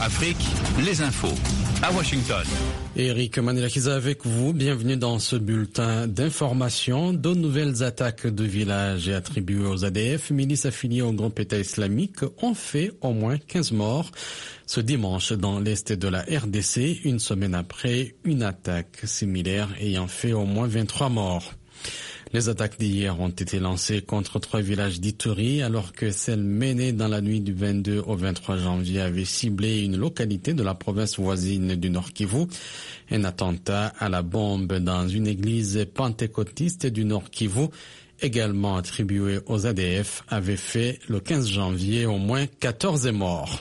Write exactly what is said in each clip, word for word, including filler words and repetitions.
Afrique, les infos. À Washington. Eric Manilakiza avec vous. Bienvenue dans ce bulletin d'information. De nouvelles attaques de villages attribuées aux A D F, milices affiliées au groupe État islamique, ont fait au moins quinze morts ce dimanche dans l'est de la R D C, une semaine après une attaque similaire ayant fait au moins vingt-trois morts. Les attaques d'hier ont été lancées contre trois villages d'Ituri, alors que celles menées dans la nuit du vingt-deux au vingt-trois janvier avaient ciblé une localité de la province voisine du Nord Kivu. Un attentat à la bombe dans une église pentecôtiste du Nord Kivu, également attribué aux A D F, avait fait le quinze janvier au moins quatorze morts.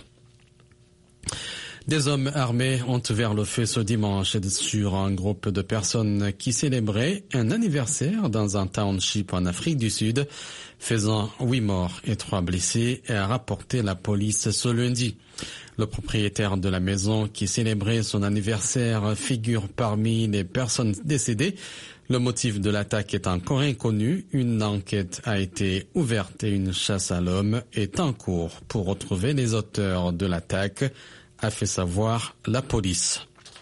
Des hommes armés ont ouvert le feu ce dimanche sur un groupe de personnes qui célébraient un anniversaire dans un township en Afrique du Sud, faisant huit morts et trois blessés, et a rapporté la police ce lundi. Le propriétaire de la maison qui célébrait son anniversaire figure parmi les personnes décédées. Le motif de l'attaque est encore inconnu. Une enquête a été ouverte et une chasse à l'homme est en cours pour retrouver les auteurs de l'attaque, a fait savoir la police.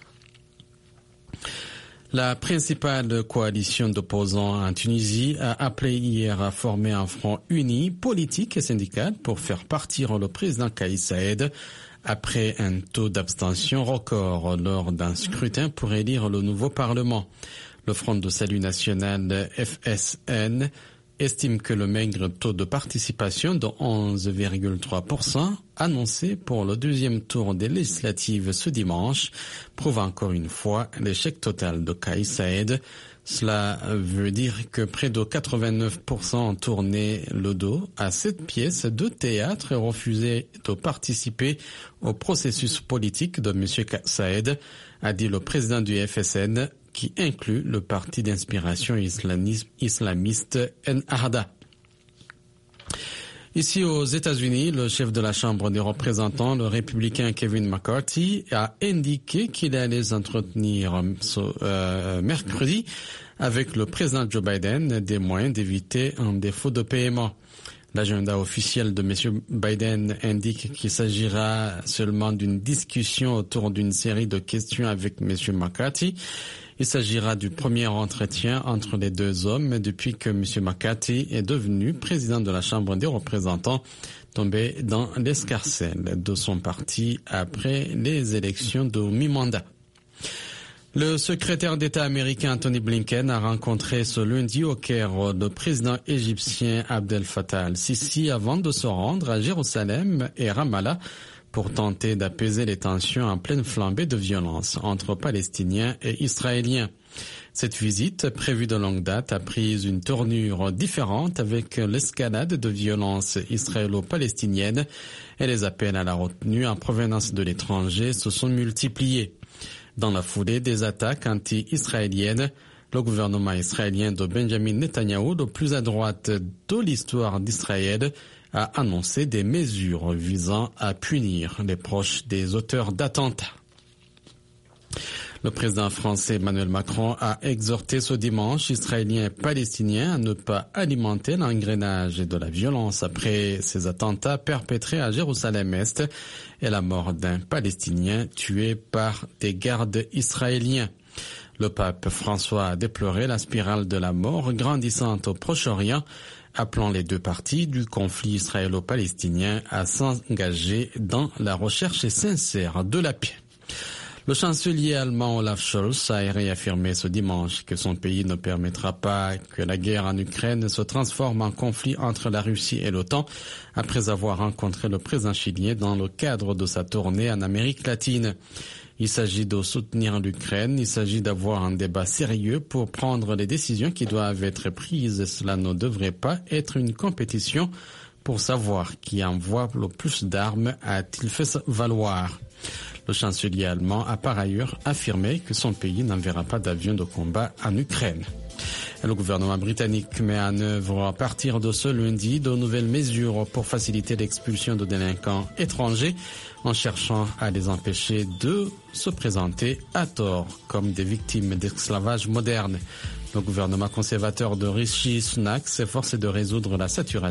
La principale coalition d'opposants en Tunisie a appelé hier à former un front uni politique et syndical pour faire partir le président Kais Saied après un taux d'abstention record lors d'un scrutin pour élire le nouveau Parlement. Le Front de Salut National F S N estime que le maigre taux de participation de onze virgule trois pour cent annoncé pour le deuxième tour des législatives ce dimanche prouve encore une fois l'échec total de Kais Saied. Cela veut dire que près de quatre-vingt-neuf pour cent ont tourné le dos à cette pièce de théâtre et refusé de participer au processus politique de M. Saied, a dit le président du F S N, qui inclut le parti d'inspiration islamiste Ennahda. Ici aux États-Unis, le chef de la Chambre des représentants, le républicain Kevin McCarthy, a indiqué qu'il allait s'entretenir ce euh, mercredi avec le président Joe Biden des moyens d'éviter un défaut de paiement. L'agenda officiel de M. Biden indique qu'il s'agira seulement d'une discussion autour d'une série de questions avec M. McCarthy. Il s'agira du premier entretien entre les deux hommes depuis que M. McCarthy est devenu président de la Chambre des représentants, tombé dans l'escarcelle de son parti après les élections de mi-mandat. Le secrétaire d'État américain Tony Blinken a rencontré ce lundi au Caire le président égyptien Abdel Fattah al-Sisi avant de se rendre à Jérusalem et Ramallah pour tenter d'apaiser les tensions en pleine flambée de violence entre Palestiniens et Israéliens. Cette visite, prévue de longue date, a pris une tournure différente avec l'escalade de violences israélo-palestiniennes et les appels à la retenue en provenance de l'étranger se sont multipliés. Dans la foulée des attaques anti-israéliennes, le gouvernement israélien de Benjamin Netanyahou, le plus à droite de l'histoire d'Israël, a annoncé des mesures visant à punir les proches des auteurs d'attentats. Le président français Emmanuel Macron a exhorté ce dimanche Israéliens et Palestiniens à ne pas alimenter l'engrenage de la violence après ces attentats perpétrés à Jérusalem-Est et la mort d'un Palestinien tué par des gardes israéliens. Le pape François a déploré la spirale de la mort grandissante au Proche-Orient, appelant les deux parties du conflit israélo-palestinien à s'engager dans la recherche sincère de la paix. Le chancelier allemand Olaf Scholz a réaffirmé ce dimanche que son pays ne permettra pas que la guerre en Ukraine se transforme en conflit entre la Russie et l'OTAN, après avoir rencontré le président chilien dans le cadre de sa tournée en Amérique latine. Il s'agit de soutenir l'Ukraine, il s'agit d'avoir un débat sérieux pour prendre les décisions qui doivent être prises. Cela ne devrait pas être une compétition pour savoir qui envoie le plus d'armes, a-t-il fait valoir. Le chancelier allemand a par ailleurs affirmé que son pays n'enverra pas d'avions de combat en Ukraine. Le gouvernement britannique met en œuvre à partir de ce lundi de nouvelles mesures pour faciliter l'expulsion de délinquants étrangers en cherchant à les empêcher de se présenter à tort comme des victimes d'esclavage moderne. Le gouvernement conservateur de Rishi Sunak s'efforce de résoudre la saturation